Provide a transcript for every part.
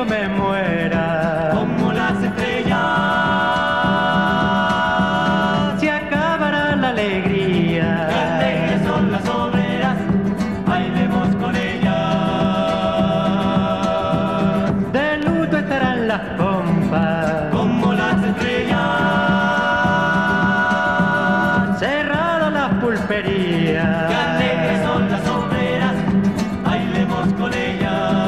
yo me muera, como las estrellas, se acabará la alegría. qué alegres son las obreras, bailemos con ellas. De luto estarán las pompas, Como las estrellas, cerradas las pulperías. qué alegres son las obreras, bailemos con ellas.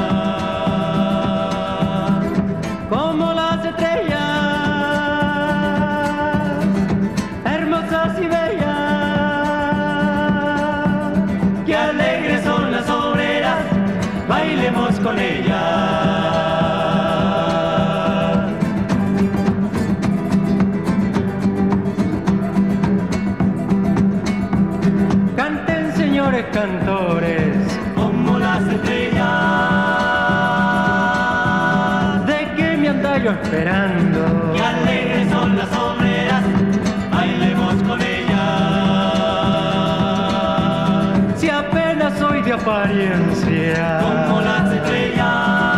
Como las estrellas, hermosas y bellas. Qué alegres son las obreras, bailemos con ellas. Canten, señores cantores, Como las estrellas, ¿de qué me anda yo esperando? qué alegres son las obreras, bailemos con ellas. Si apenas soy de apariencia, Como las estrellas,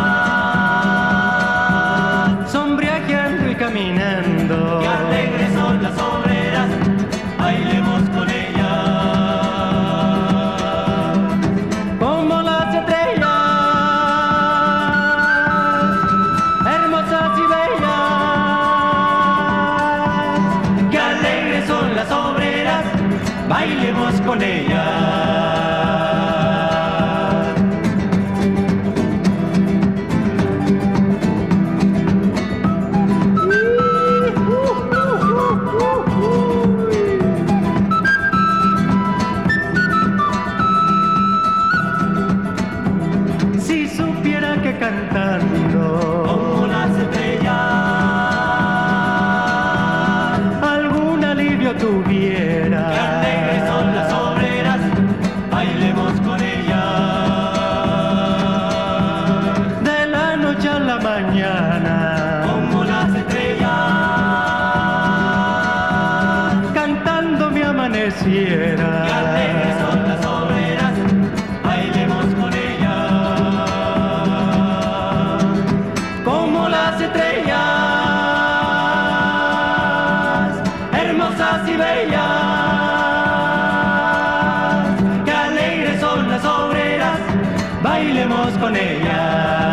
sombreando y caminando, qué alegres son las obreras, bailemos con ellas. como las estrellas, hermosas y bellas. Qué alegres son las obreras, bailemos con ellas. Si supiera que cantando Como las estrellas, algún alivio qué tuviera, alegres son las obreras, bailemos con ellas. de la noche a la mañana, Como las estrellas, cantando me qué amaneciera, alegres son las obreras, bailemos con ellas. como las estrellas, hermosas y bellas. Qué alegres son las obreras, bailemos con ellas.